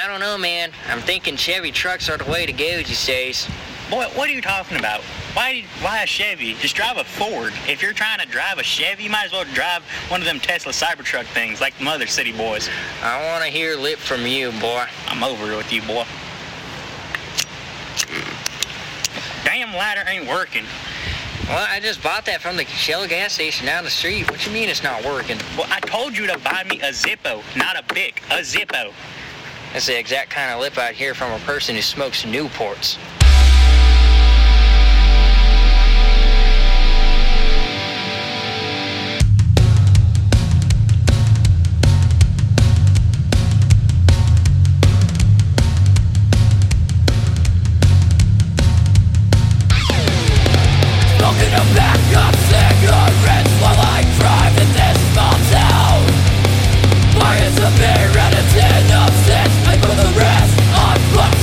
I don't know, man. I'm thinking Chevy trucks are the way to go these days. Boy, what are you talking about? Why a Chevy? Just drive a Ford. If you're trying to drive a Chevy, you might as well drive one of them Tesla Cybertruck things like the Mother City boys. I want to hear lip from you, boy. I'm over it with you, boy. Damn ladder ain't working. Well, I just bought that from the Shell gas station down the street. What you mean it's not working? Well, I told you to buy me a Zippo, not a Bic, a Zippo. That's the exact kind of lip I'd hear from a person who smokes Newports. Smoking a pack of cigarettes while I drive in this small town. Buying some beer and a tin of six, and for the rest on buck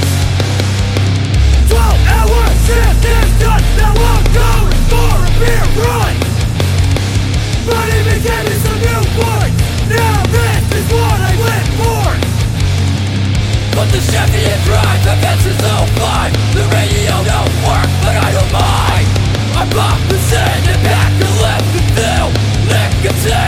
6. 12-hour shift is done, now I'm going for a beer run. But even gave me some new points, now this is what I went for. But the Chevy and drive, the fence is so fine. The radio don't work, but I don't mind. I'm up and sending back a left and fill nicotine.